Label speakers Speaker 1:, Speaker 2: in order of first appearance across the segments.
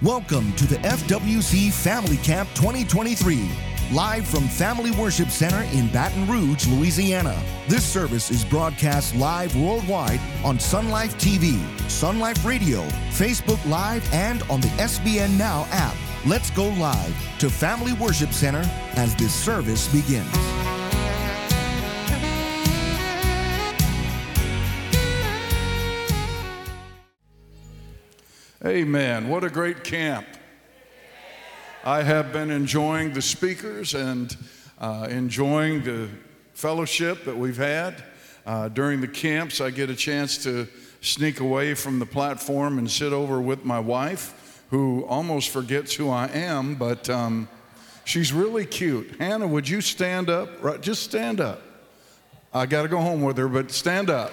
Speaker 1: Welcome to the FWC Family Camp 2023, live from Family Worship Center in Baton Rouge, Louisiana. This service is broadcast live worldwide on Sun Life TV, Sun Life Radio, Facebook Live, and on the SBN Now app. Let's go live to Family Worship Center as this service begins.
Speaker 2: Amen. What a great camp. I have been enjoying the speakers and enjoying the fellowship that we've had. During the camps, I get a chance to sneak away from the platform and sit over with my wife, who almost forgets who I am, but she's really cute. Hannah, would you stand up? Right, just stand up. I got to go home with her, but stand up.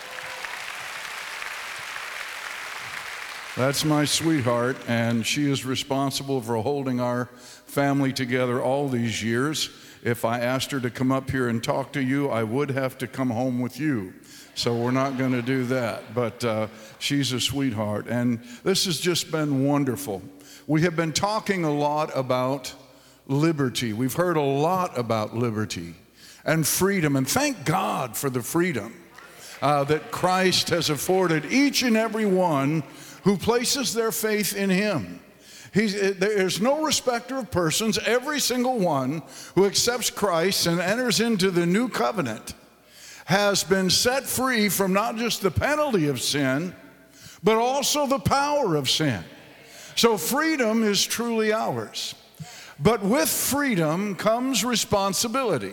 Speaker 2: That's my sweetheart, and she is responsible for holding our family together all these years. If I asked her to come up here and talk to you, I would have to come home with you. So we're not going to do that, but she's a sweetheart, and this has just been wonderful. We have been talking a lot about liberty. We've heard a lot about liberty and freedom, and thank God for the freedom that Christ has afforded each and every one who places their faith in Him. There's no respecter of persons. Every single one who accepts Christ and enters into the new covenant has been set free from not just the penalty of sin, but also the power of sin. So freedom is truly ours. But with freedom comes responsibility.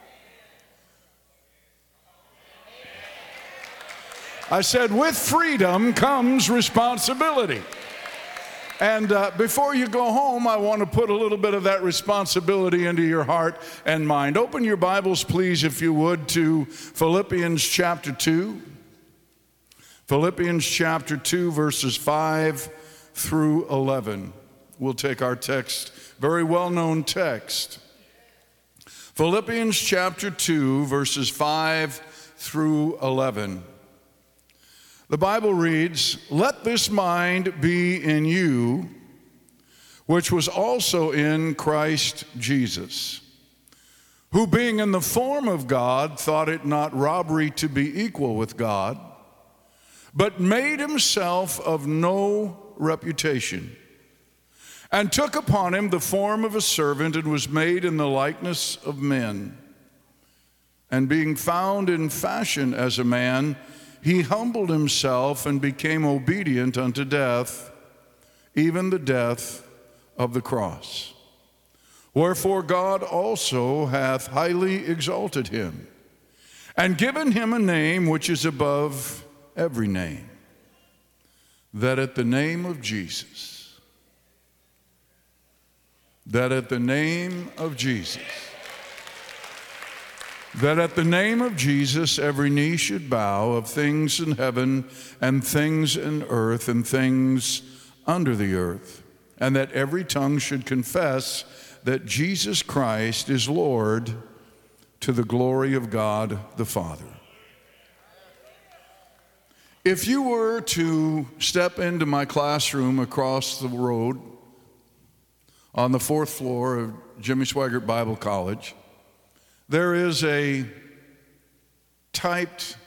Speaker 2: I said, with freedom comes responsibility. And before you go home, I want to put a little bit of that responsibility into your heart and mind. Open your Bibles, please, if you would, to Philippians chapter 2. Philippians chapter 2, verses 5 through 11. We'll take our text, very well-known text. Philippians chapter 2, verses 5 through 11. The Bible reads, "Let this mind be in you, which was also in Christ Jesus, who being in the form of God, thought it not robbery to be equal with God, but made himself of no reputation, and took upon him the form of a servant, and was made in the likeness of men. And being found in fashion as a man, he humbled himself and became obedient unto death, even the death of the cross. Wherefore God also hath highly exalted him, and given him a name which is above every name, that at the name of Jesus, that at the name of Jesus, that at the name of Jesus every knee should bow, of things in heaven and things in earth and things under the earth, and that every tongue should confess that Jesus Christ is Lord, to the glory of God the Father." If you were to step into my classroom across the road on the 4th floor of Jimmy Swaggart Bible College, there is a typed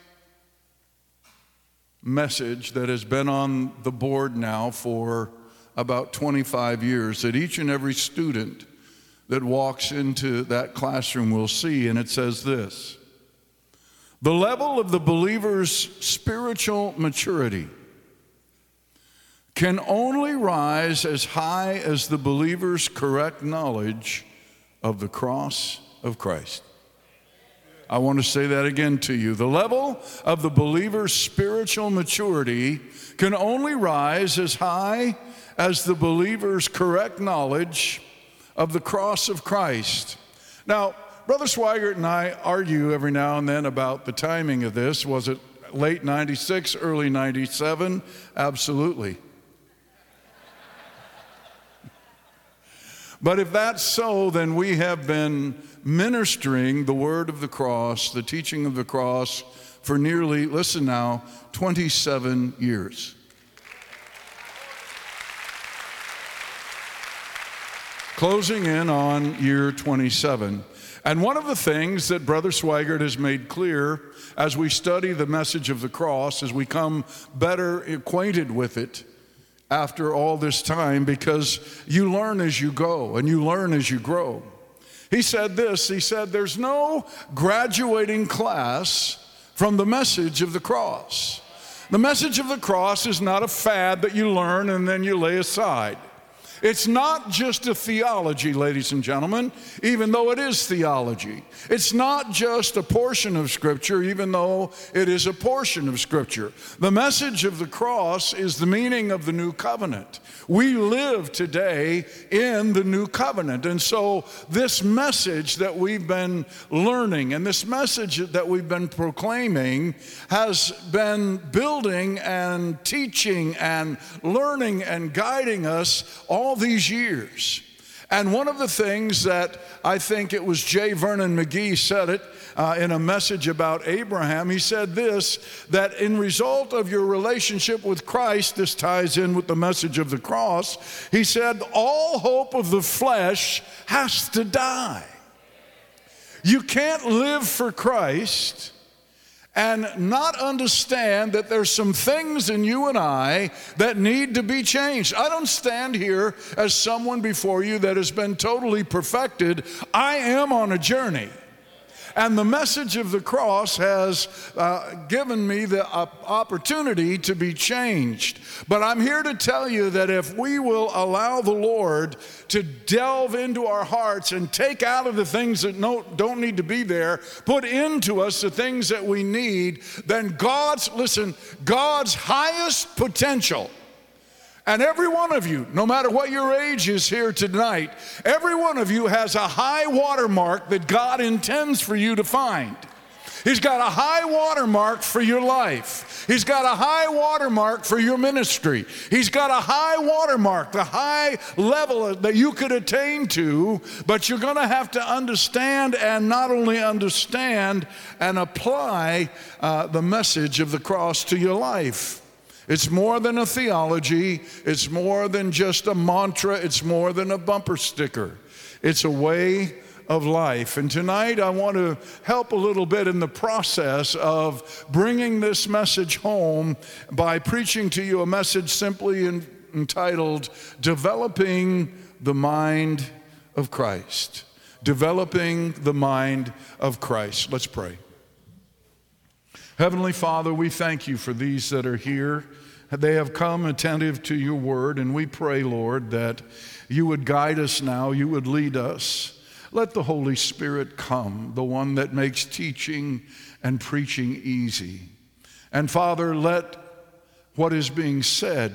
Speaker 2: message that has been on the board now for about 25 years that each and every student that walks into that classroom will see, and it says this: "The level of the believer's spiritual maturity can only rise as high as the believer's correct knowledge of the cross of Christ." I want to say that again to you. The level of the believer's spiritual maturity can only rise as high as the believer's correct knowledge of the cross of Christ. Now, Brother Swaggart and I argue every now and then about the timing of this. Was it late 96, early 97? Absolutely. But if that's so, then we have been ministering the word of the cross, the teaching of the cross, for nearly, listen now, 27 years. closing in on year 27. And one of the things that Brother Swigert has made clear as we study the message of the cross, as we come better acquainted with it after all this time, because you learn as you go and you learn as you grow. He said this, he said, there's no graduating class from the message of the cross. The message of the cross is not a fad that you learn and then you lay aside. It's not just a theology, ladies and gentlemen, even though it is theology. It's not just a portion of Scripture, even though it is a portion of Scripture. The message of the cross is the meaning of the new covenant. We live today in the new covenant. And so this message that we've been learning and this message that we've been proclaiming has been building and teaching and learning and guiding us all these years. And one of the things that I think it was J. Vernon McGee said it in a message about Abraham. He said this, that in result of your relationship with Christ, this ties in with the message of the cross, he said, all hope of the flesh has to die. You can't live for Christ and not understand that there's some things in you and I that need to be changed. I don't stand here as someone before you that has been totally perfected. I am on a journey. And the message of the cross has given me the opportunity to be changed. But I'm here to tell you that if we will allow the Lord to delve into our hearts and take out of the things that don't need to be there, put into us the things that we need, then God's highest potential. And every one of you, no matter what your age is here tonight, every one of you has a high watermark that God intends for you to find. He's got a high watermark for your life. He's got a high watermark for your ministry. He's got a high watermark, the high level that you could attain to, but you're going to have to understand, and not only understand and apply the message of the cross to your life. It's more than a theology. It's more than just a mantra. It's more than a bumper sticker. It's a way of life. And tonight I want to help a little bit in the process of bringing this message home by preaching to you a message simply entitled, Developing the Mind of Christ. Developing the Mind of Christ. Let's pray. Heavenly Father, we thank you for these that are here. They have come attentive to your word, and we pray, Lord, that you would guide us now, you would lead us. Let the Holy Spirit come, the one that makes teaching and preaching easy. And Father, let what is being said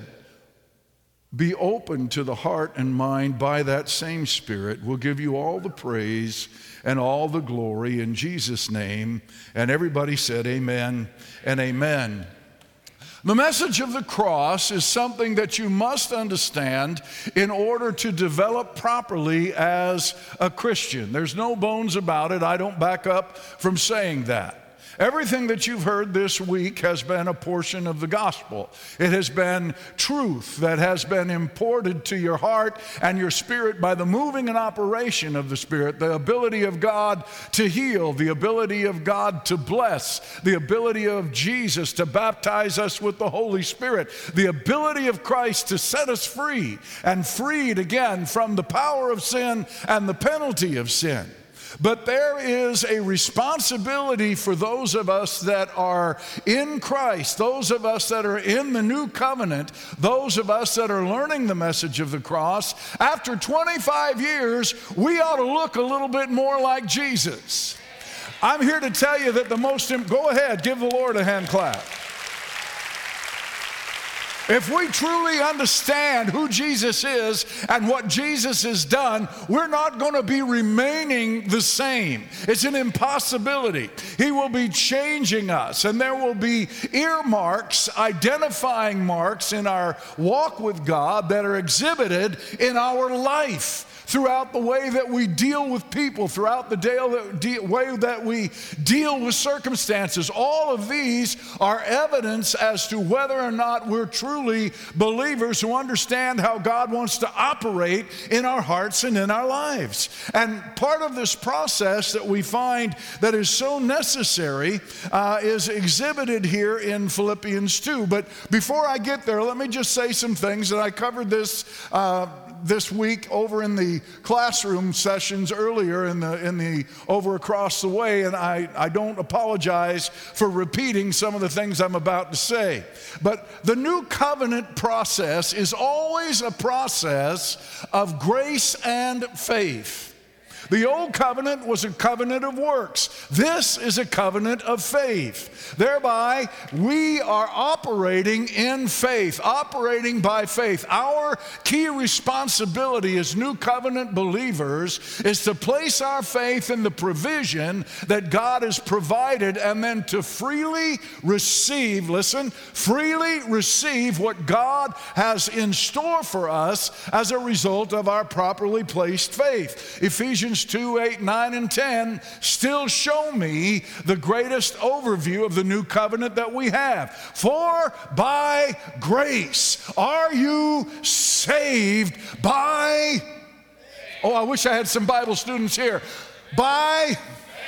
Speaker 2: be open to the heart and mind by that same Spirit. We'll give you all the praise and all the glory in Jesus' name. And everybody said amen and amen. The message of the cross is something that you must understand in order to develop properly as a Christian. There's no bones about it. I don't back up from saying that. Everything that you've heard this week has been a portion of the gospel. It has been truth that has been imported to your heart and your spirit by the moving and operation of the Spirit, the ability of God to heal, the ability of God to bless, the ability of Jesus to baptize us with the Holy Spirit, the ability of Christ to set us free and freed again from the power of sin and the penalty of sin. But there is a responsibility for those of us that are in Christ, those of us that are in the new covenant, those of us that are learning the message of the cross. After 25 years, we ought to look a little bit more like Jesus. I'm here to tell you that go ahead, give the Lord a hand clap. If we truly understand who Jesus is and what Jesus has done, we're not going to be remaining the same. It's an impossibility. He will be changing us, and there will be earmarks, identifying marks in our walk with God that are exhibited in our life, throughout the way that we deal with people, throughout the way that we deal with circumstances. All of these are evidence as to whether or not we're truly truly believers who understand how God wants to operate in our hearts and in our lives. And part of this process that we find that is so necessary is exhibited here in Philippians 2. But before I get there, let me just say some things that I covered this week over in the classroom sessions earlier in the over across the way, and I don't apologize for repeating some of the things I'm about to say. But the new covenant process is always a process of grace and faith. The old covenant was a covenant of works. This is a covenant of faith. Thereby, we are operating in faith, operating by faith. Our key responsibility as new covenant believers is to place our faith in the provision that God has provided and then to freely receive, listen, freely receive what God has in store for us as a result of our properly placed faith. Ephesians 2, 8, 9, and 10 still show me the greatest overview of the new covenant that we have. For by grace are you saved by, oh, I wish I had some Bible students here. By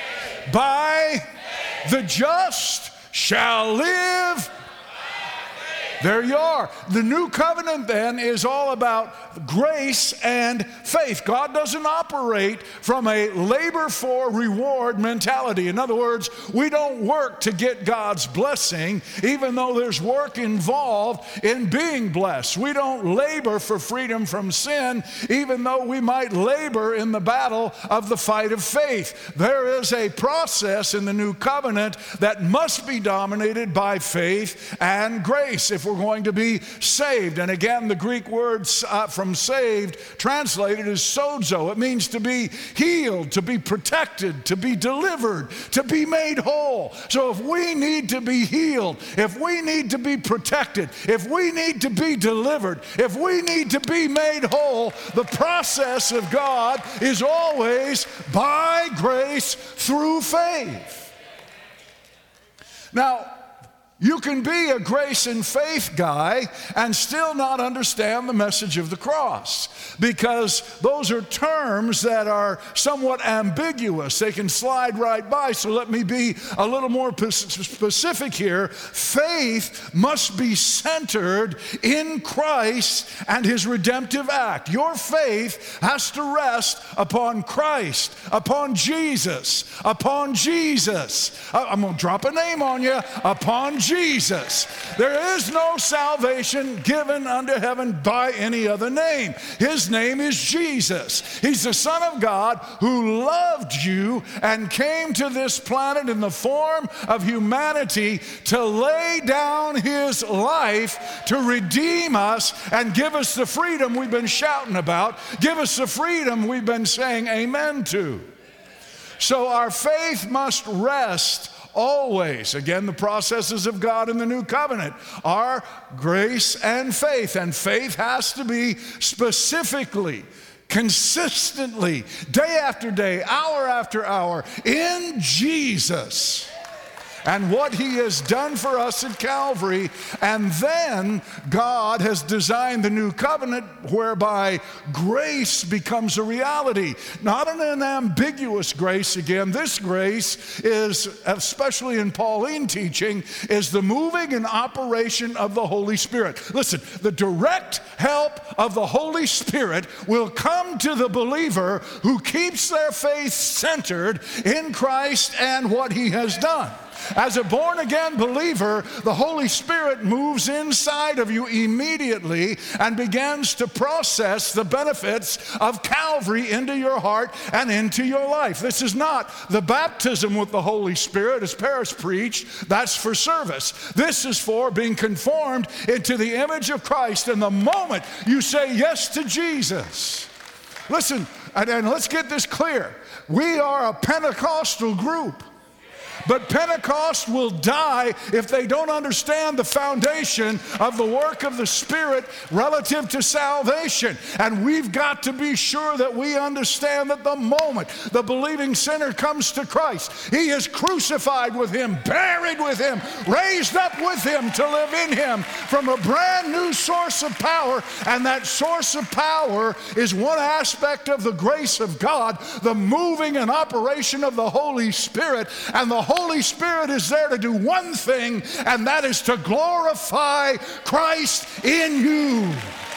Speaker 2: the just shall live. There you are. The new covenant then is all about grace and faith. God doesn't operate from a labor for reward mentality. In other words, we don't work to get God's blessing, even though there's work involved in being blessed. We don't labor for freedom from sin, even though we might labor in the battle of the fight of faith. There is a process in the new covenant that must be dominated by faith and grace if we're going to be saved. And again, the Greek words from saved translated is sozo. It means to be healed, to be protected, to be delivered, to be made whole. So if we need to be healed, if we need to be protected, if we need to be delivered, if we need to be made whole, the process of God is always by grace through faith. Now, you can be a grace and faith guy and still not understand the message of the cross, because those are terms that are somewhat ambiguous. They can slide right by, so let me be a little more specific here. Faith must be centered in Christ and His redemptive act. Your faith has to rest upon Christ, upon Jesus, upon Jesus. I'm going to drop a name on you. Upon Jesus. There is no salvation given under heaven by any other name. His name is Jesus. He's the Son of God who loved you and came to this planet in the form of humanity to lay down His life to redeem us and give us the freedom we've been shouting about, give us the freedom we've been saying amen to. So our faith must rest always. Again, the processes of God in the new covenant are grace and faith has to be specifically, consistently, day after day, hour after hour, in Jesus and what He has done for us at Calvary. And then God has designed the new covenant whereby grace becomes a reality. Not an ambiguous grace again. This grace is, especially in Pauline teaching, is the moving and operation of the Holy Spirit. Listen, the direct help of the Holy Spirit will come to the believer who keeps their faith centered in Christ and what He has done. As a born-again believer, the Holy Spirit moves inside of you immediately and begins to process the benefits of Calvary into your heart and into your life. This is not the baptism with the Holy Spirit, as Paris preached. That's for service. This is for being conformed into the image of Christ. And the moment you say yes to Jesus, listen, and let's get this clear. We are a Pentecostal group. But Pentecost will die if they don't understand the foundation of the work of the Spirit relative to salvation. And we've got to be sure that we understand that the moment the believing sinner comes to Christ, he is crucified with him, buried with him, raised up with him to live in him from a brand new source of power. And that source of power is one aspect of the grace of God, the moving and operation of the Holy Spirit. And the Holy Spirit is there to do one thing, and that is to glorify Christ in you.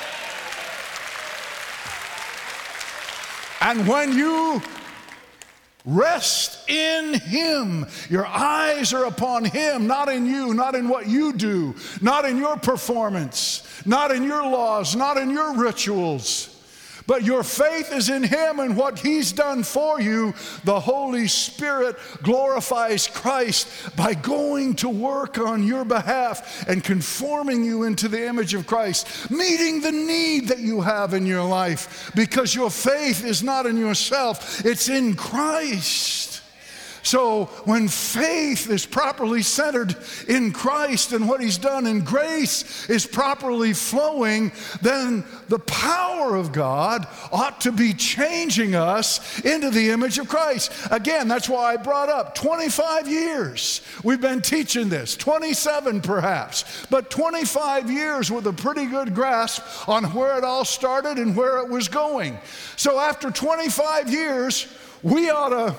Speaker 2: And when you rest in Him, your eyes are upon Him, not in you, not in what you do, not in your performance, not in your laws, not in your rituals. But your faith is in Him and what He's done for you. The Holy Spirit glorifies Christ by going to work on your behalf and conforming you into the image of Christ, meeting the need that you have in your life, because your faith is not in yourself, it's in Christ. So when faith is properly centered in Christ and what He's done, and grace is properly flowing, then the power of God ought to be changing us into the image of Christ. Again, that's why I brought up 25 years. We've been teaching this, 27 perhaps, but 25 years with a pretty good grasp on where it all started and where it was going. So after 25 years, we ought to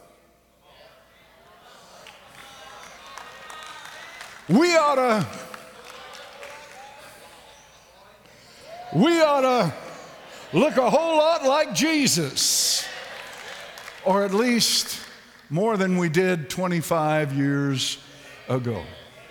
Speaker 2: look a whole lot like Jesus, or at least more than we did 25 years ago.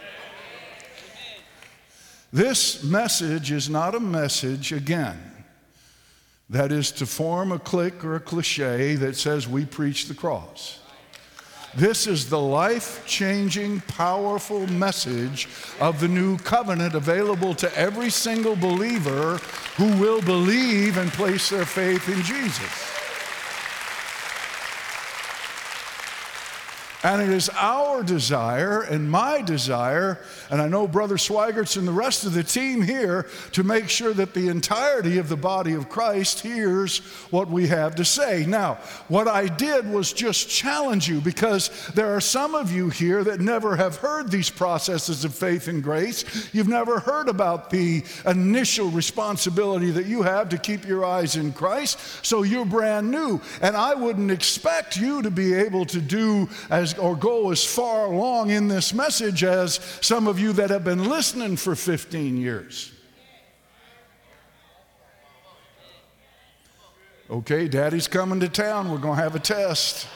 Speaker 2: This message is not a message, again, that is to form a clique or a cliche that says we preach the cross. This is the life-changing, powerful message of the new covenant available to every single believer who will believe and place their faith in Jesus. And it is our desire and my desire, and I know Brother Swigert's and the rest of the team here, to make sure that the entirety of the body of Christ hears what we have to say. Now, what I did was just challenge you, because there are some of you here that never have heard these processes of faith and grace. You've never heard about the initial responsibility that you have to keep your eyes in Christ, so you're brand new. And I wouldn't expect you to be able to do or go as far along in this message as some of you that have been listening for 15 years. Okay, Daddy's coming to town. We're going to have a test.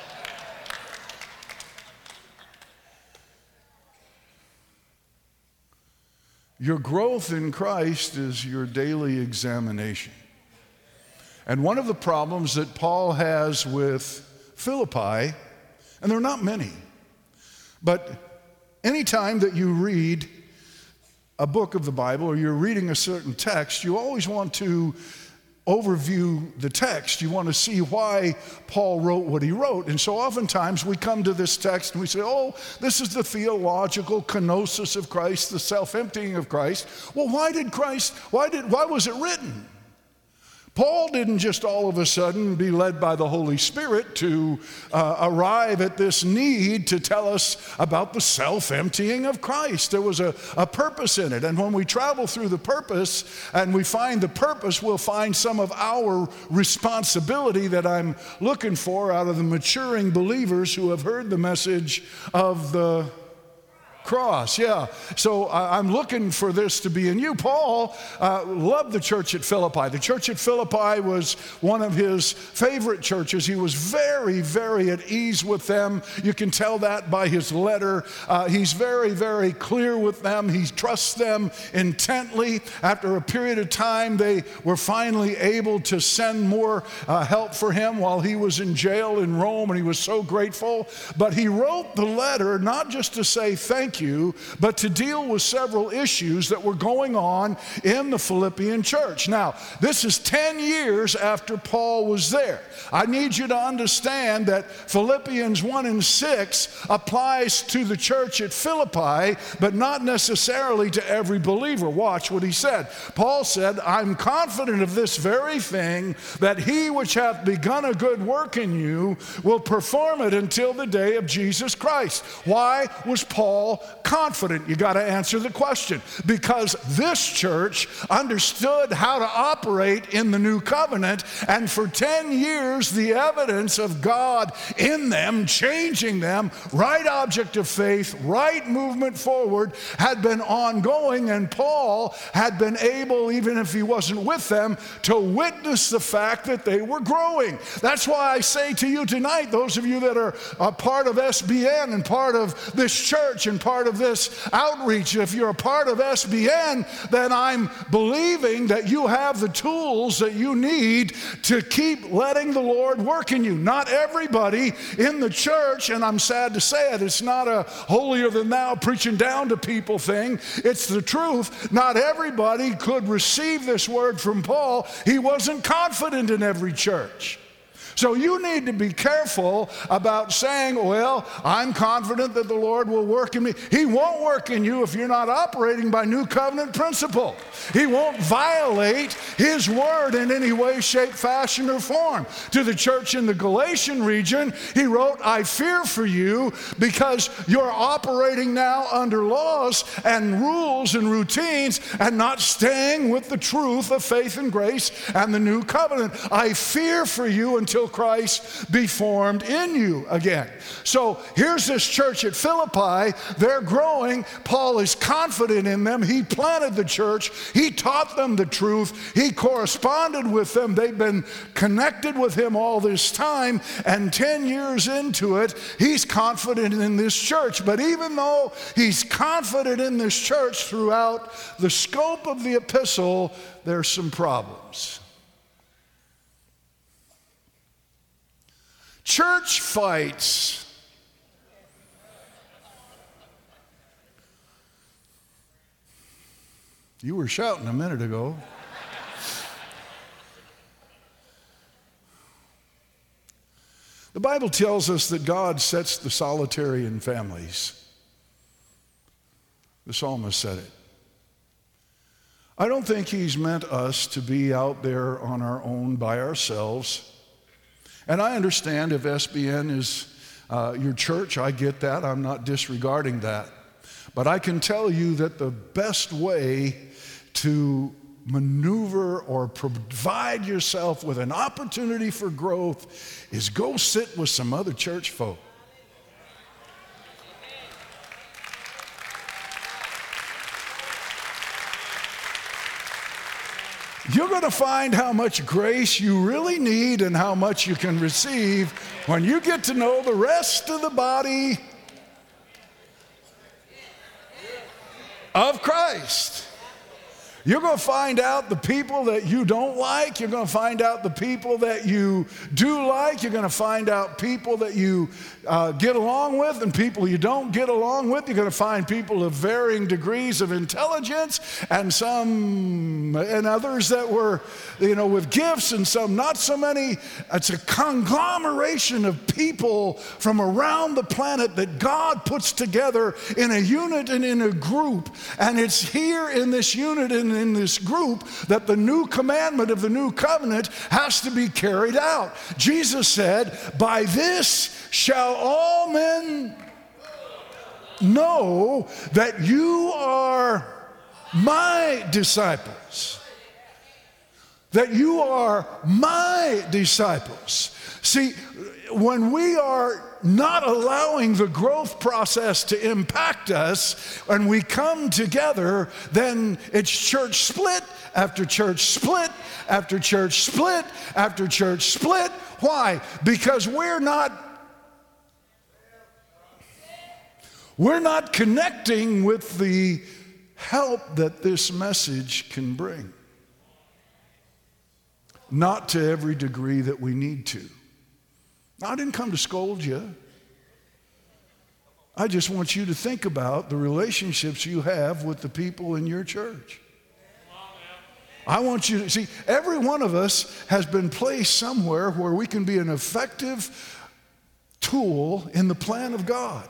Speaker 2: Your growth in Christ is your daily examination. And one of the problems that Paul has with Philippi, and there are not many, but anytime that you read a book of the Bible or you're reading a certain text, you always want to overview the text. You want to see why Paul wrote what he wrote. And so oftentimes we come to this text and we say, oh, this is the theological kenosis of Christ, the self-emptying of Christ. Well, why was it written? Paul didn't just all of a sudden be led by the Holy Spirit to arrive at this need to tell us about the self-emptying of Christ. There was a purpose in it. And when we travel through the purpose and we find the purpose, we'll find some of our responsibility that I'm looking for out of the maturing believers who have heard the message of the cross. Yeah. So I'm looking for this to be in you. Paul loved the church at Philippi. The church at Philippi was one of his favorite churches. He was very, very at ease with them. You can tell that by his letter. He's very, very clear with them. He trusts them intently. After a period of time, they were finally able to send more help for him while he was in jail in Rome, and he was so grateful. But he wrote the letter not just to say thank thank you, but to deal with several issues that were going on in the Philippian church. Now, this is 10 years after Paul was there. I need you to understand that Philippians 1 and 6 applies to the church at Philippi, but not necessarily to every believer. Watch what he said. Paul said, I'm confident of this very thing, that he which hath begun a good work in you will perform it until the day of Jesus Christ. Why was Paul confident? You got to answer the question. Because this church understood how to operate in the new covenant, and for 10 years the evidence of God in them, changing them, right object of faith, right movement forward, had been ongoing, and Paul had been able, even if he wasn't with them, to witness the fact that they were growing. That's why I say to you tonight, those of you that are a part of SBN and part of this church and part of this outreach, if you're a part of SBN, then I'm believing that you have the tools that you need to keep letting the Lord work in you. Not everybody in the church, and I'm sad to say it, it's not a holier than thou preaching down to people thing. It's the truth. Not everybody could receive this word from Paul. He wasn't confident in every church. So you need to be careful about saying, well, I'm confident that the Lord will work in me. He won't work in you if you're not operating by new covenant principle. He won't violate his word in any way, shape, fashion, or form. To the church in the Galatian region, he wrote, I fear for you because you're operating now under laws and rules and routines and not staying with the truth of faith and grace and the new covenant. I fear for you until Christ be formed in you again. So here's this church at Philippi. They're growing. Paul is confident in them. He planted the church. He taught them the truth. He corresponded with them. They've been connected with him all this time. And 10 years into it, he's confident in this church. But even though he's confident in this church throughout the scope of the epistle, there's some problems. Church fights. You were shouting a minute ago. The Bible tells us that God sets the solitary in families. The psalmist said it. I don't think he's meant us to be out there on our own by ourselves. And I understand if SBN is your church, I get that. I'm not disregarding that. But I can tell you that the best way to maneuver or provide yourself with an opportunity for growth is go sit with some other church folk. You're going to find how much grace you really need and how much you can receive when you get to know the rest of the body of Christ. You're going to find out the people that you don't like. You're going to find out the people that you do like. You're going to find out people that you get along with and people you don't get along with. You're going to find people of varying degrees of intelligence and some and others that were, with gifts and some not so many. It's a conglomeration of people from around the planet that God puts together in a unit and in a group. And it's here in this unit and in this group that the new commandment of the new covenant has to be carried out. Jesus said, by this shall all men know that you are my disciples. That you are my disciples. See, when we are not allowing the growth process to impact us, and we come together, then it's church split after church split after church split after church split. Why? Because we're not connecting with the help that this message can bring. Not to every degree that we need to. I didn't come to scold you. I just want you to think about the relationships you have with the people in your church. I want you to see, every one of us has been placed somewhere where we can be an effective tool in the plan of God.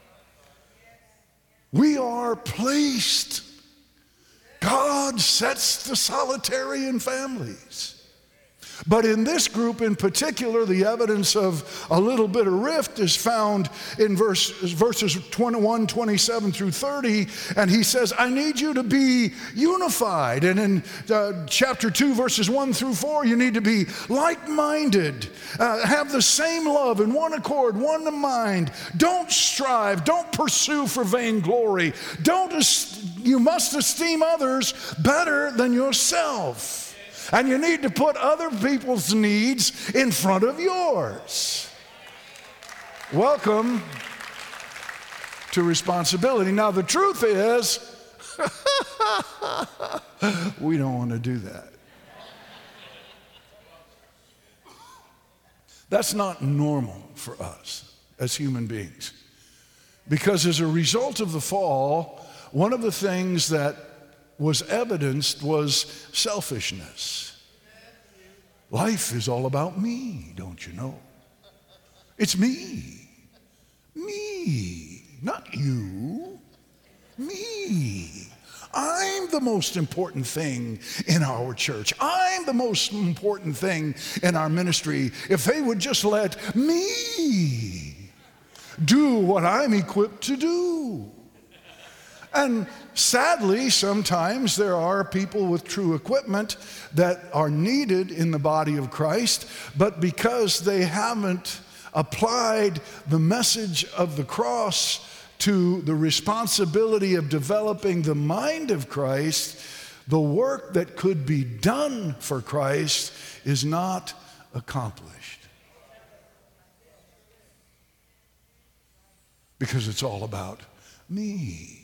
Speaker 2: We are placed. God sets the solitary in families. But in this group in particular, the evidence of a little bit of rift is found in verses 21, 27 through 30. And he says, I need you to be unified. And in chapter 2, verses 1 through 4, you need to be like-minded, have the same love and one accord, one mind. Don't strive. Don't pursue for vainglory. You must esteem others better than yourself. And you need to put other people's needs in front of yours. Welcome to responsibility. Now, the truth is, we don't want to do that. That's not normal for us as human beings. Because as a result of the fall, one of the things that was evidenced was selfishness. Life is all about me, don't you know? It's me. Me, not you. Me. I'm the most important thing in our church. I'm the most important thing in our ministry. If they would just let me do what I'm equipped to do. And sadly, sometimes there are people with true equipment that are needed in the body of Christ, but because they haven't applied the message of the cross to the responsibility of developing the mind of Christ, the work that could be done for Christ is not accomplished. Because it's all about me.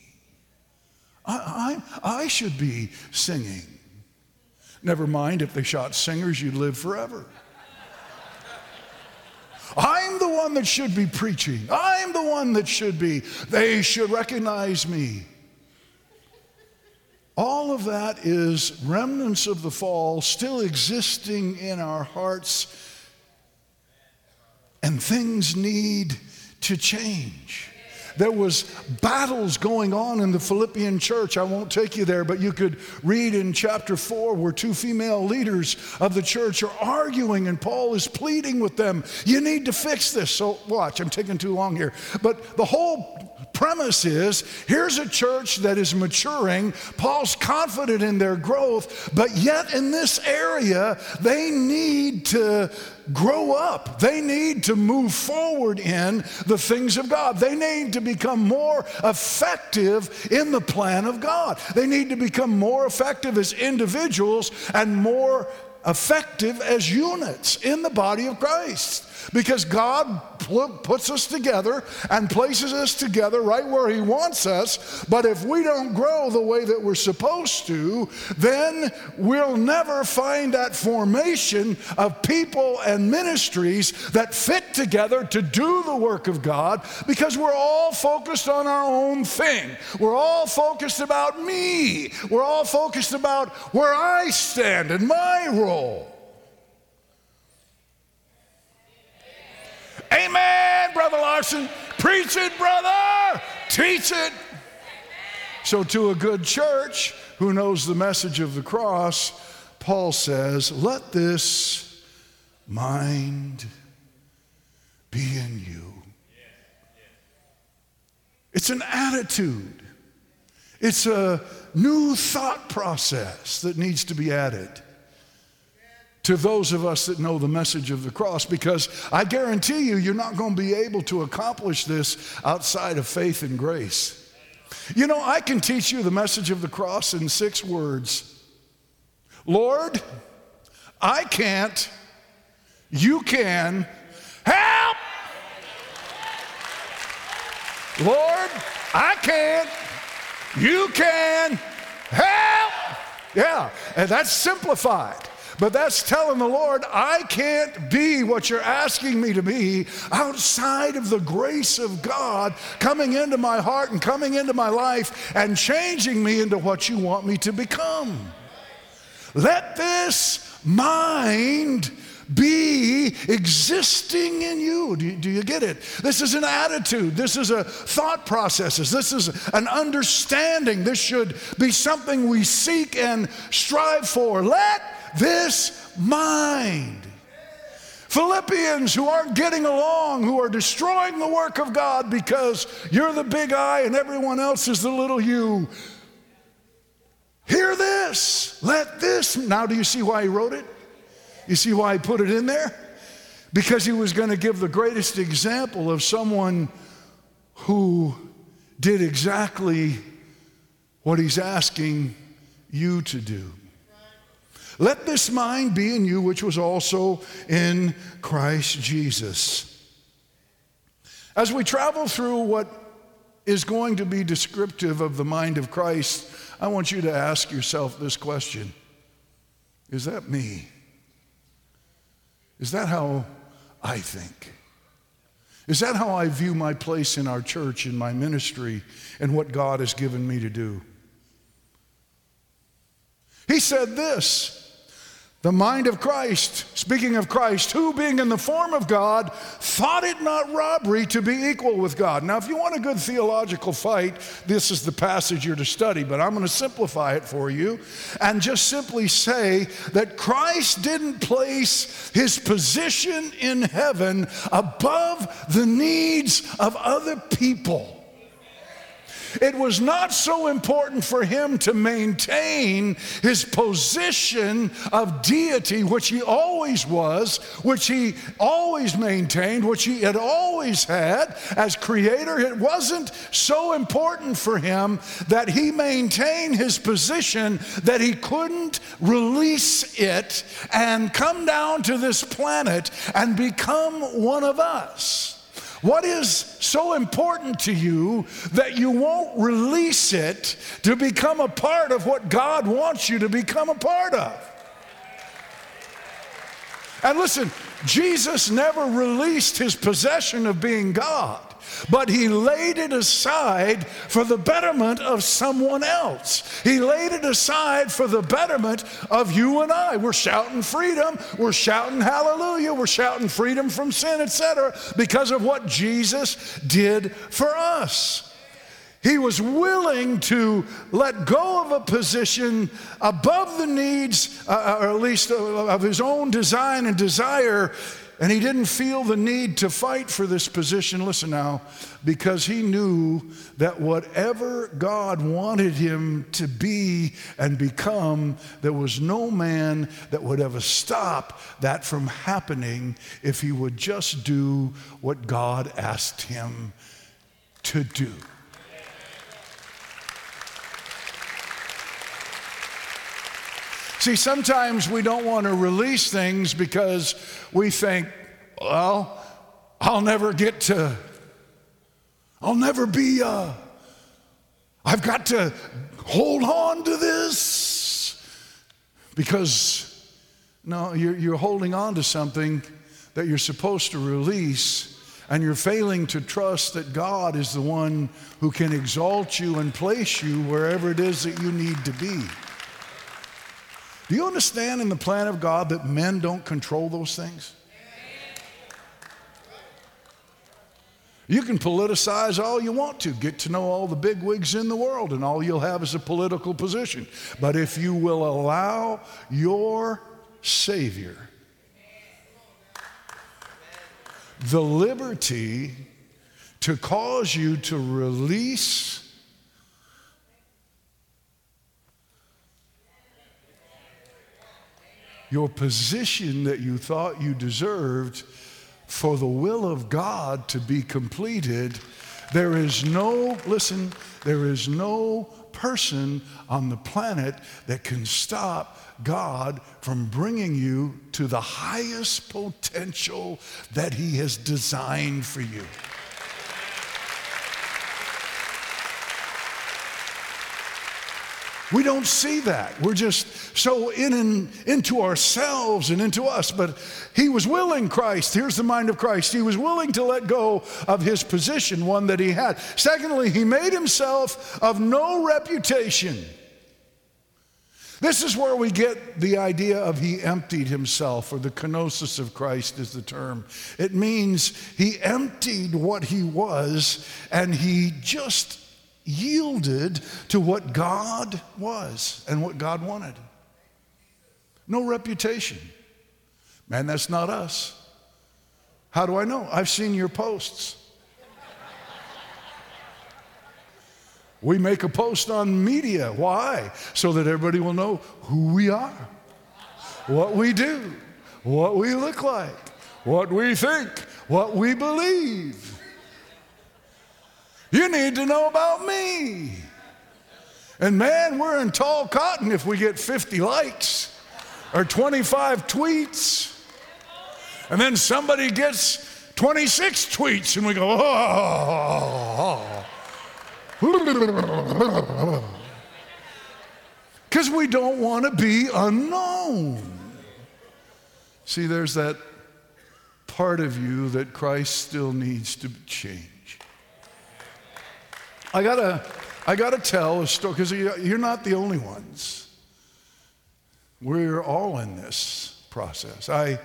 Speaker 2: I should be singing. Never mind, if they shot singers, you'd live forever. I'm the one that should be preaching. I'm the one that should be. They should recognize me. All of that is remnants of the fall still existing in our hearts, and things need to change. There was battles going on in the Philippian church. I won't take you there, but you could read in chapter 4 where two female leaders of the church are arguing, and Paul is pleading with them, you need to fix this. So watch, I'm taking too long here. But the whole premise is, here's a church that is maturing. Paul's confident in their growth, but yet in this area, they need to grow up. They need to move forward in the things of God. They need to become more effective in the plan of God. They need to become more effective as individuals and more effective as units in the body of Christ. Because God puts us together and places us together right where He wants us. But if we don't grow the way that we're supposed to, then we'll never find that formation of people and ministries that fit together to do the work of God, because we're all focused on our own thing. We're all focused about me. We're all focused about where I stand and my role. Amen, Brother Larson. Preach it, brother. Teach it. So to a good church who knows the message of the cross, Paul says, let this mind be in you. It's an attitude. It's a new thought process that needs to be added to those of us that know the message of the cross, because I guarantee you, you're not going to be able to accomplish this outside of faith and grace. You know, I can teach you the message of the cross in 6 words. Lord, I can't, you can, help! Lord, I can't, you can, help! Yeah, and that's simplified. But that's telling the Lord, I can't be what you're asking me to be outside of the grace of God coming into my heart and coming into my life and changing me into what you want me to become. Let this mind be existing in you. Do you get it? This is an attitude. This is a thought processes. This is an understanding. This should be something we seek and strive for. Let this mind. Philippians who aren't getting along, who are destroying the work of God because you're the big I and everyone else is the little you. Hear this. Let this. Now, do you see why he wrote it? You see why he put it in there? Because he was going to give the greatest example of someone who did exactly what he's asking you to do. Let this mind be in you, which was also in Christ Jesus. As we travel through what is going to be descriptive of the mind of Christ, I want you to ask yourself this question. Is that me? Is that how I think? Is that how I view my place in our church, in my ministry, and what God has given me to do? He said this, the mind of Christ, speaking of Christ, who being in the form of God, thought it not robbery to be equal with God. Now, if you want a good theological fight, this is the passage you're to study, but I'm going to simplify it for you and just simply say that Christ didn't place his position in heaven above the needs of other people. It was not so important for him to maintain his position of deity, which he always was, which he always maintained, which he had always had as creator. It wasn't so important for him that he maintained his position that he couldn't release it and come down to this planet and become one of us. What is so important to you that you won't release it to become a part of what God wants you to become a part of? And listen, Jesus never released his possession of being God, but he laid it aside for the betterment of someone else. He laid it aside for the betterment of you and I. We're shouting freedom, we're shouting hallelujah, we're shouting freedom from sin, etc., because of what Jesus did for us. He was willing to let go of a position above the needs, or at least of his own design and desire, and he didn't feel the need to fight for this position, listen now, because he knew that whatever God wanted him to be and become, there was no man that would ever stop that from happening if he would just do what God asked him to do. See, sometimes we don't want to release things because we think, well, I'll never be, I've got to hold on to this. Because, no, you're holding on to something that you're supposed to release, and you're failing to trust that God is the one who can exalt you and place you wherever it is that you need to be. Do you understand in the plan of God that men don't control those things? You can politicize all you want to, get to know all the bigwigs in the world, and all you'll have is a political position. But if you will allow your Savior the liberty to cause you to release your position that you thought you deserved for the will of God to be completed, there is no person on the planet that can stop God from bringing you to the highest potential that he has designed for you. We don't see that. We're just so into ourselves and into us. But he was willing, Christ, here's the mind of Christ. He was willing to let go of his position, one that he had. Secondly, he made himself of no reputation. This is where we get the idea of he emptied himself, or the kenosis of Christ is the term. It means he emptied what he was, and he just yielded to what God was and what God wanted. No reputation. Man, that's not us. How do I know? I've seen your posts. We make a post on media. Why? So that everybody will know who we are, what we do, what we look like, what we think, what we believe. You need to know about me. And man, we're in tall cotton if we get 50 likes or 25 tweets. And then somebody gets 26 tweets and we go, oh. Because we don't want to be unknown. See, there's that part of you that Christ still needs to change. I gotta tell a story, because you're not the only ones. We're all in this process. I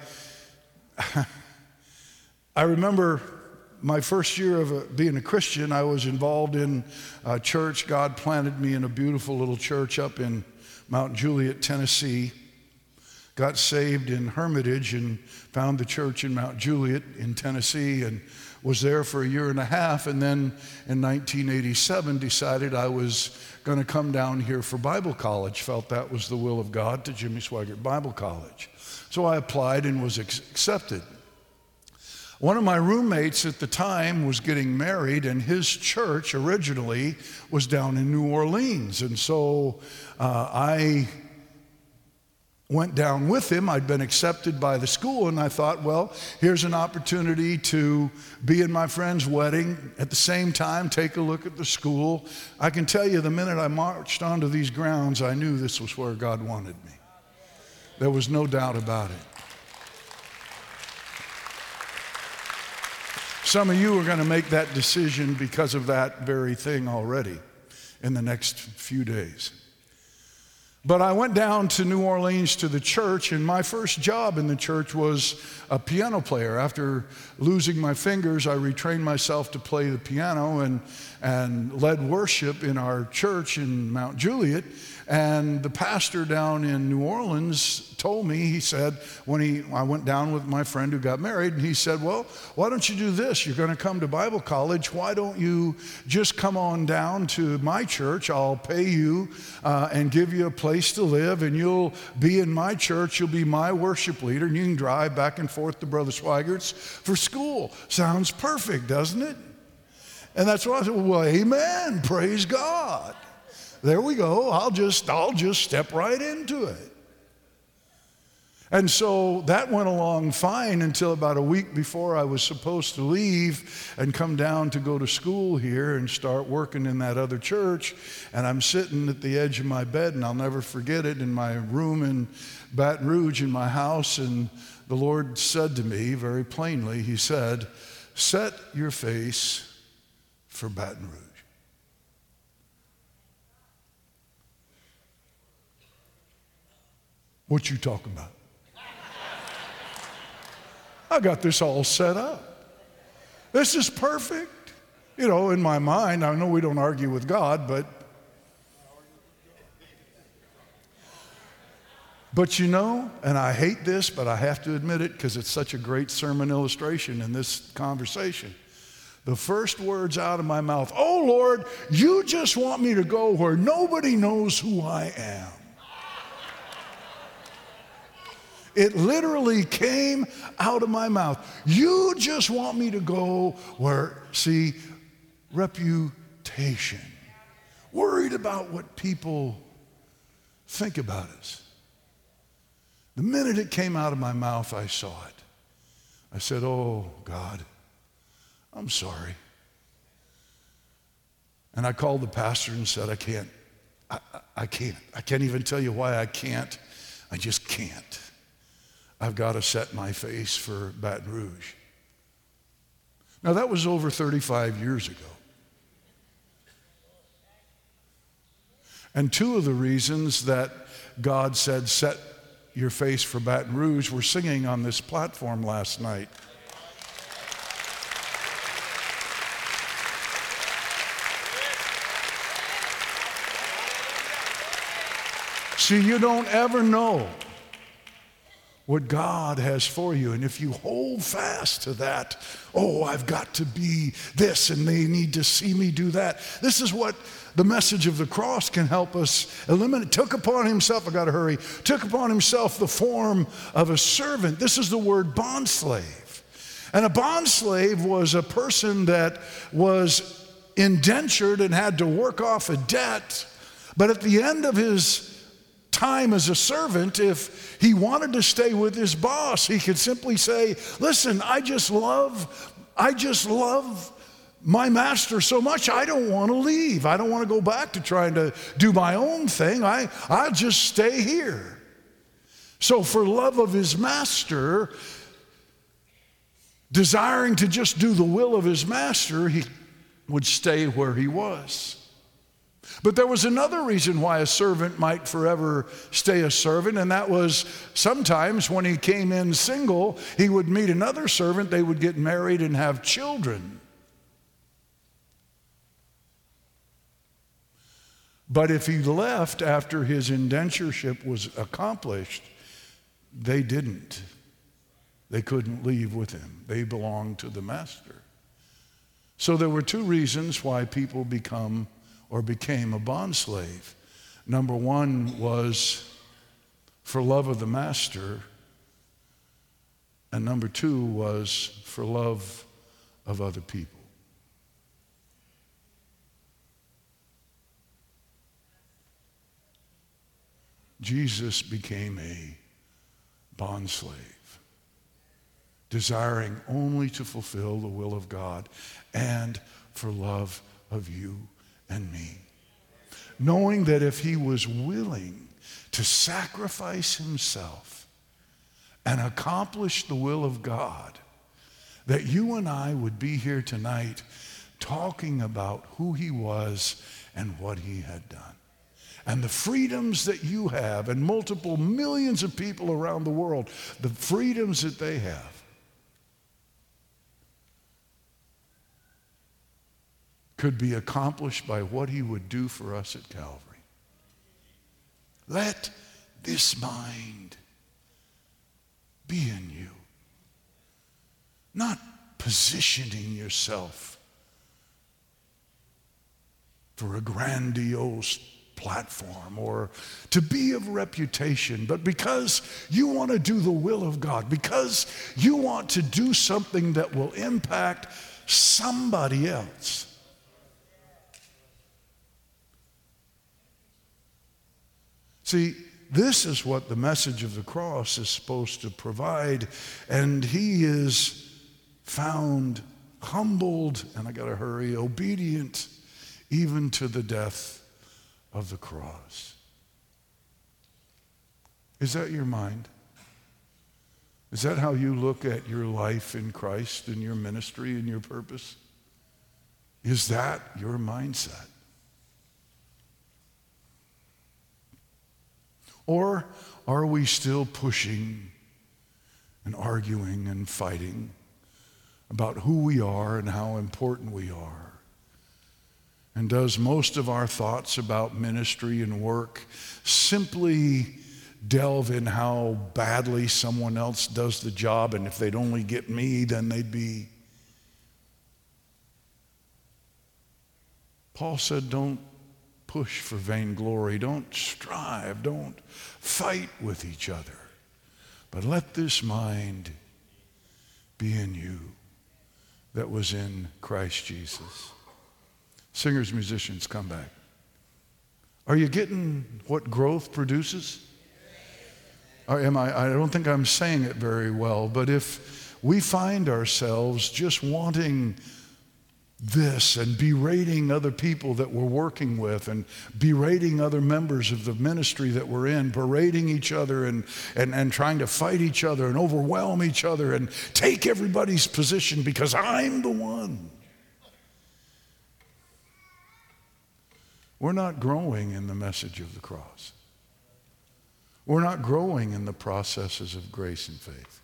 Speaker 2: remember my first year of being a Christian. I was involved in a church. God planted me in a beautiful little church up in Mount Juliet, Tennessee. Got saved in Hermitage and found the church in Mount Juliet in Tennessee, and was there for a year and a half. And then in 1987 decided I was going to come down here for Bible college. Felt that was the will of God, to Jimmy Swaggart Bible College. So I applied and was accepted. One of my roommates at the time was getting married, and his church originally was down in New Orleans. And so I went down with him. I'd been accepted by the school, and I thought, well, here's an opportunity to be in my friend's wedding. At the same time, take a look at the school. I can tell you, the minute I marched onto these grounds, I knew this was where God wanted me. There was no doubt about it. Some of you are going to make that decision because of that very thing already in the next few days. But I went down to New Orleans to the church, and my first job in the church was a piano player. After losing my fingers, I retrained myself to play the piano and led worship in our church in Mount Juliet. And the pastor down in New Orleans told me, he said, I went down with my friend who got married, and he said, well, why don't you do this? You're going to come to Bible college. Why don't you just come on down to my church? I'll pay you and give you a place to live, and you'll be in my church. You'll be my worship leader, and you can drive back and forth to Brother Swaggart's for school. Sounds perfect, doesn't it? And that's what I said, well, amen, praise God. There we go. I'll just step right into it. And so that went along fine until about a week before I was supposed to leave and come down to go to school here and start working in that other church. And I'm sitting at the edge of my bed, and I'll never forget it, in my room in Baton Rouge in my house. And the Lord said to me very plainly, he said, set your face for Baton Rouge. What you talking about? I got this all set up. This is perfect. You know, in my mind, I know we don't argue with God, but you know, and I hate this, but I have to admit it because it's such a great sermon illustration in this conversation. The first words out of my mouth, oh Lord, you just want me to go where nobody knows who I am. It literally came out of my mouth. You just want me to go where, see, reputation. Worried about what people think about us. The minute it came out of my mouth, I saw it. I said, oh, God, I'm sorry. And I called the pastor and said, I can't I can't. I can't even tell you why I can't. I just can't. I've got to set my face for Baton Rouge. Now, that was over 35 years ago. And two of the reasons that God said, set your face for Baton Rouge, were singing on this platform last night. See, you don't ever know what God has for you. And if you hold fast to that, oh, I've got to be this and they need to see me do that. This is what the message of the cross can help us eliminate. Took upon himself, I got to hurry, took upon himself the form of a servant. This is the word bondslave. And a bondslave was a person that was indentured and had to work off a debt. But at the end of his time as a servant, if he wanted to stay with his boss, he could simply say, listen, I just love my master so much, I don't want to leave. I don't want to go back to trying to do my own thing. I'll just stay here. So for love of his master, desiring to just do the will of his master, he would stay where he was. But there was another reason why a servant might forever stay a servant, and that was sometimes when he came in single, he would meet another servant, they would get married and have children. But if he left after his indentureship was accomplished, they didn't. They couldn't leave with him. They belonged to the master. So there were two reasons why people became a bondslave. Number one was for love of the master, and number two was for love of other people. Jesus became a bondslave, desiring only to fulfill the will of God and for love of you and me. Knowing that if he was willing to sacrifice himself and accomplish the will of God, that you and I would be here tonight talking about who he was and what he had done. And the freedoms that you have, and multiple millions of people around the world, the freedoms that they have, could be accomplished by what he would do for us at Calvary. Let this mind be in you. Not positioning yourself for a grandiose platform or to be of reputation, but because you want to do the will of God, because you want to do something that will impact somebody else. See, this is what the message of the cross is supposed to provide, and he is found humbled, and I got to hurry, obedient even to the death of the cross. Is that your mind? Is that how you look at your life in Christ and your ministry and your purpose? Is that your mindset? Or are we still pushing and arguing and fighting about who we are and how important we are? And does most of our thoughts about ministry and work simply delve in how badly someone else does the job, and if they'd only get me, then they'd be... Paul said, don't push for vainglory, don't strive, don't fight with each other, but let this mind be in you that was in Christ Jesus. Singers, musicians, come back. Are you getting what growth produces? Or I don't think I'm saying it very well, but if we find ourselves just wanting this and berating other people that we're working with and berating other members of the ministry that we're in, berating each other and trying to fight each other and overwhelm each other and take everybody's position because I'm the one. We're not growing in the message of the cross. We're not growing in the processes of grace and faith.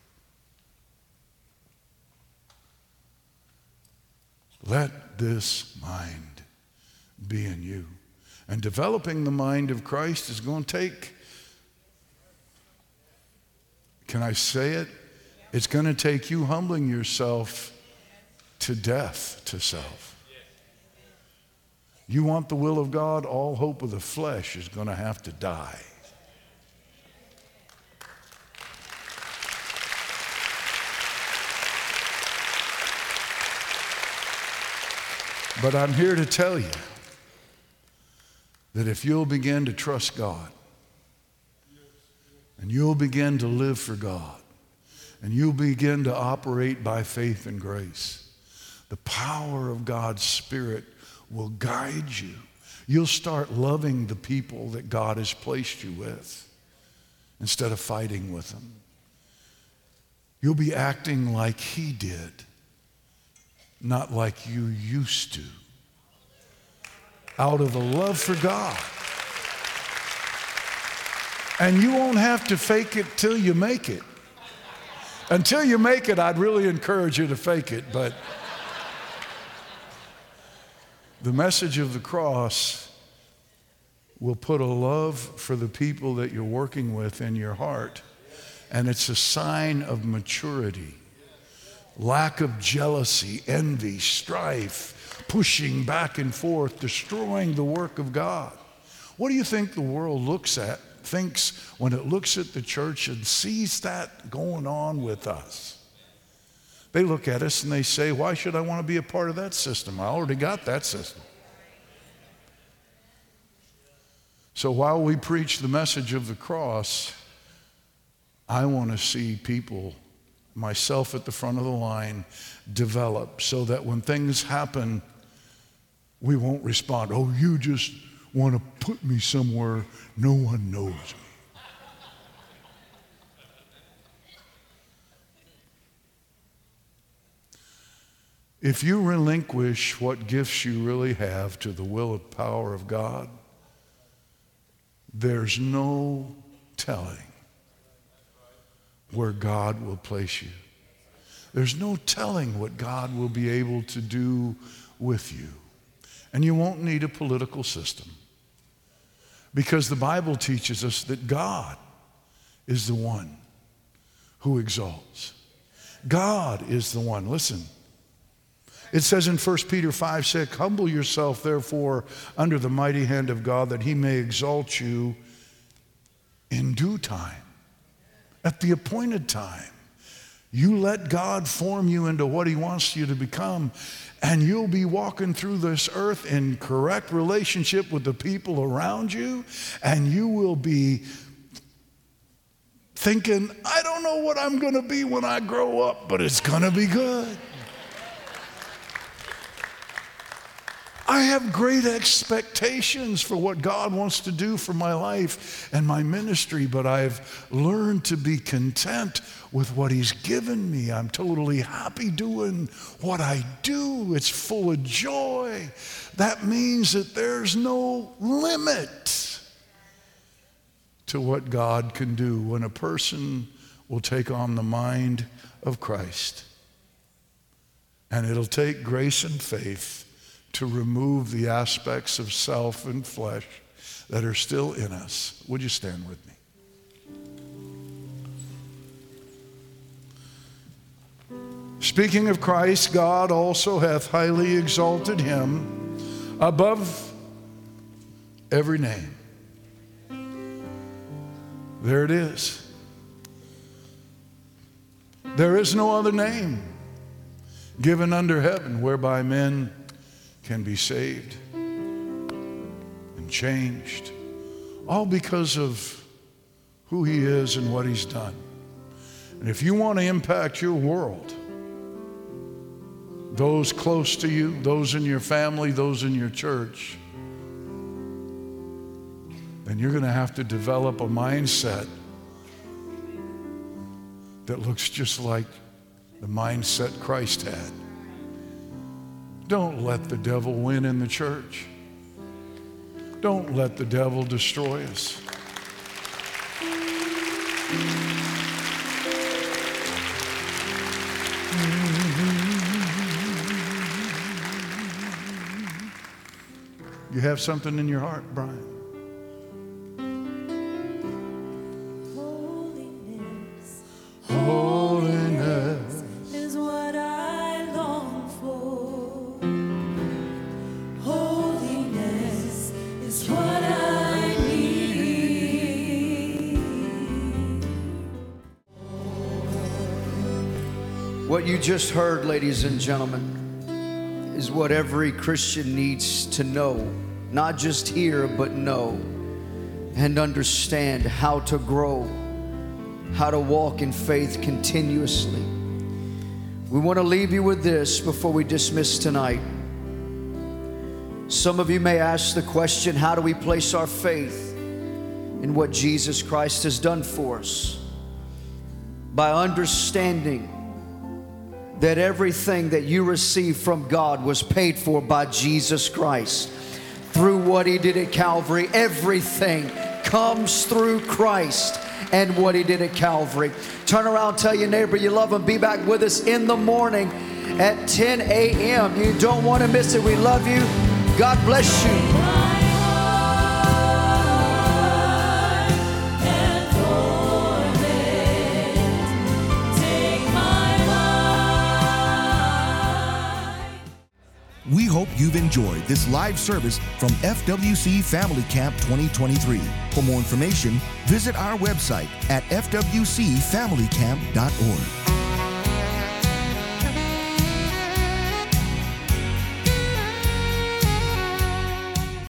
Speaker 2: Let this mind be in you. And developing the mind of Christ is going to take, can I say it? It's going to take you humbling yourself to death to self. You want the will of God, all hope of the flesh is going to have to die. But I'm here to tell you that if you'll begin to trust God and you'll begin to live for God and you'll begin to operate by faith and grace, the power of God's Spirit will guide you. You'll start loving the people that God has placed you with instead of fighting with them. You'll be acting like He did, not like you used to, out of a love for God. And you won't have to fake it till you make it. Until you make it, I'd really encourage you to fake it, but the message of the cross will put a love for the people that you're working with in your heart, and it's a sign of maturity. Lack of jealousy, envy, strife, pushing back and forth, destroying the work of God. What do you think the world thinks when it looks at the church and sees that going on with us? They look at us and they say, why should I want to be a part of that system? I already got that system. So while we preach the message of the cross, I want to see people, myself at the front of the line, develop so that when things happen, we won't respond, oh, you just want to put me somewhere no one knows me. If you relinquish what gifts you really have to the will and power of God, there's no telling where God will place you. There's no telling what God will be able to do with you. And you won't need a political system, because the Bible teaches us that God is the one who exalts. God is the one. Listen, it says in 1 Peter 5:6, humble yourself therefore under the mighty hand of God, that He may exalt you in due time. At the appointed time, you let God form you into what He wants you to become, and you'll be walking through this earth in correct relationship with the people around you, and you will be thinking, I don't know what I'm going to be when I grow up, but it's going to be good. I have great expectations for what God wants to do for my life and my ministry, but I've learned to be content with what He's given me. I'm totally happy doing what I do. It's full of joy. That means that there's no limit to what God can do when a person will take on the mind of Christ. And it'll take grace and faith to remove the aspects of self and flesh that are still in us. Would you stand with me? Speaking of Christ, God also hath highly exalted Him above every name. There it is. There is no other name given under heaven whereby men can be saved and changed, all because of who He is and what He's done. And if you want to impact your world, those close to you, those in your family, those in your church, then you're going to have to develop a mindset that looks just like the mindset Christ had. Don't let the devil win in the church. Don't let the devil destroy us. You have something in your heart, Brian?
Speaker 3: Holiness is what I long for. Holiness is what I need.
Speaker 4: What you just heard, ladies and gentlemen, is what every Christian needs to know. Not just hear, but know and understand how to grow, how to walk in faith continuously. We want to leave you with this before we dismiss tonight. Some of you may ask the question, how do we place our faith in what Jesus Christ has done for us? By understanding that everything that you receive from God was paid for by Jesus Christ. Through what He did at Calvary, everything comes through Christ and what He did at Calvary. Turn around, tell your neighbor you love him. Be back with us in the morning at 10 a.m. You don't want to miss it. We love you. God bless you.
Speaker 1: We hope you've enjoyed this live service from FWC Family Camp 2023. For more information, visit our website at fwcfamilycamp.org.